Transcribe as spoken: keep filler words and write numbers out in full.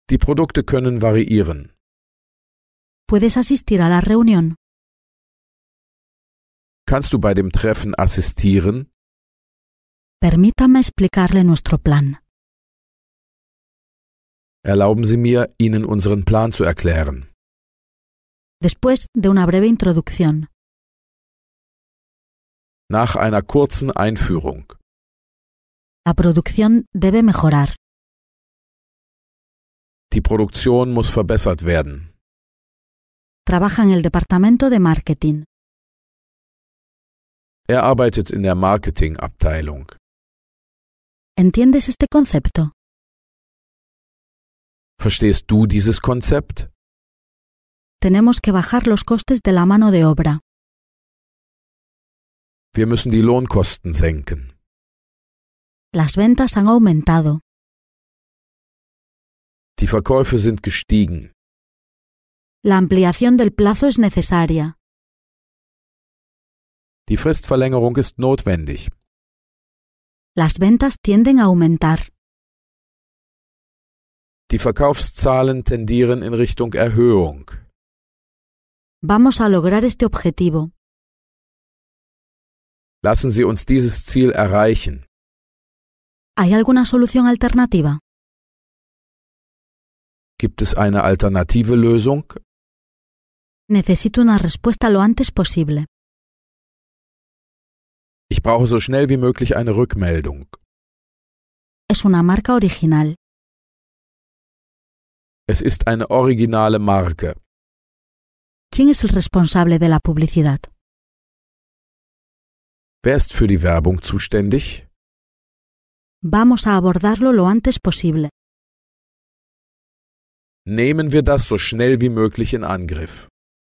Die Produkte können variieren. ¿Puedes asistir a la reunión? Kannst du bei dem Treffen assistieren? Permítame explicarle nuestro plan. Erlauben Sie mir, Ihnen unseren Plan zu erklären. Después de una breve introducción. Nach einer kurzen Einführung. La producción debe mejorar. Die Produktion muss verbessert werden. Trabaja en el departamento de marketing. Er arbeitet in der Marketingabteilung. ¿Entiendes este concepto? Verstehst du dieses Konzept? Tenemos que bajar los costes de la mano de obra. Wir müssen die Lohnkosten senken. Las ventas han aumentado. Die Verkäufe sind gestiegen. La ampliación del plazo es necesaria. Die Fristverlängerung ist notwendig. Las ventas tienden a aumentar. Die Verkaufszahlen tendieren in Richtung Erhöhung. Vamos a lograr este objetivo. Lassen Sie uns dieses Ziel erreichen. ¿Hay alguna solución alternativa? Gibt es eine alternative Lösung? Necesito una respuesta lo antes posible. Ich brauche so schnell wie möglich eine Rückmeldung. Es una marca original. Es ist eine originale Marke. ¿Quién es el responsable de la publicidad? Wer ist für die Werbung zuständig? Vamos a abordarlo lo antes posible. Nehmen wir das so schnell wie möglich in Angriff.